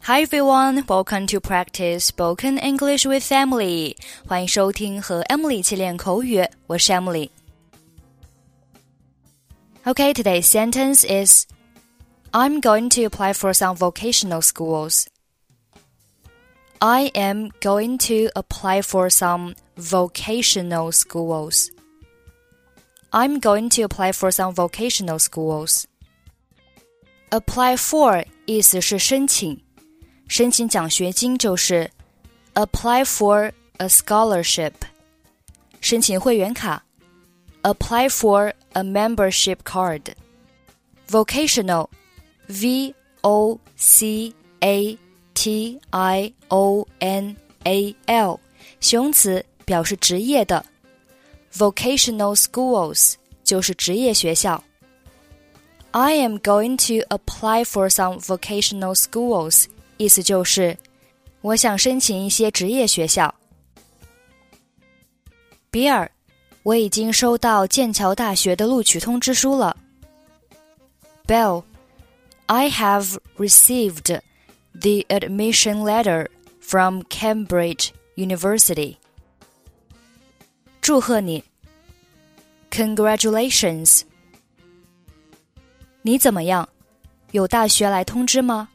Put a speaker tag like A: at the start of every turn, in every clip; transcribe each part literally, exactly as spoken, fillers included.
A: Hi everyone, welcome to practice spoken English with Emily. 欢迎收听和 Emily 一起练口语，我是 Emily. Okay, today's sentence is I'm going to apply for some vocational schools. I am going to apply for some vocational schools. I'm going to apply for some vocational schools. Apply for 意思是申请，申请奖学金就是 apply for a scholarship. 申请会员卡 apply for a membership card. Vocational V O C A T I O N A L 形容词表示职业的， Vocational schools 就是职业学校。 I am going to apply for some vocational schools 意思就是我想申请一些职业学校。比尔，我已经收到剑桥大学的录取通知书了。 Bill, I have received the admission letter from Cambridge University. 祝贺你 Congratulations. 你怎么样？有大学来通知吗？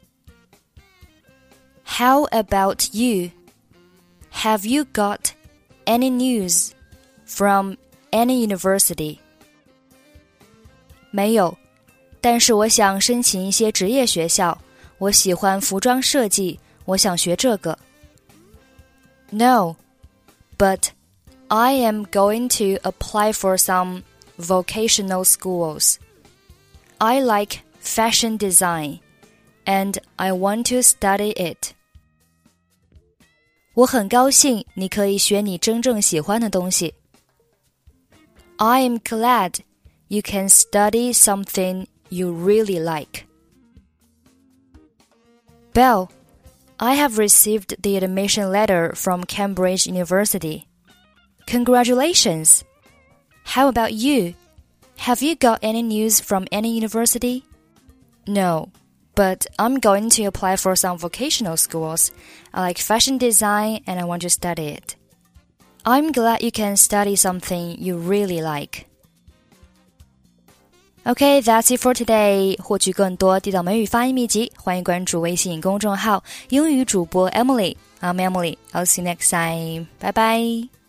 A: How about you? Have you got any news from any university? 没有，但是我想申请一些职业学校，我喜欢服装设计，我想学这个。 No, but I am going to apply for some vocational schools. I like fashion design, and I want to study it. 我很高兴你可以学你真正喜欢的东西。 I am glad you can study something you really like. Belle, I have received the admission letter from Cambridge University. Congratulations! How about you? Have you got any news from any university? No, but I'm going to apply for some vocational schools. I like fashion design and I want to study it. I'm glad you can study something you really like. Okay, that's it for today. 获取更多地道美语发音秘籍，欢迎关注微信公众号英语主播 Emily. I'm Emily. I'll see you next time. Bye bye.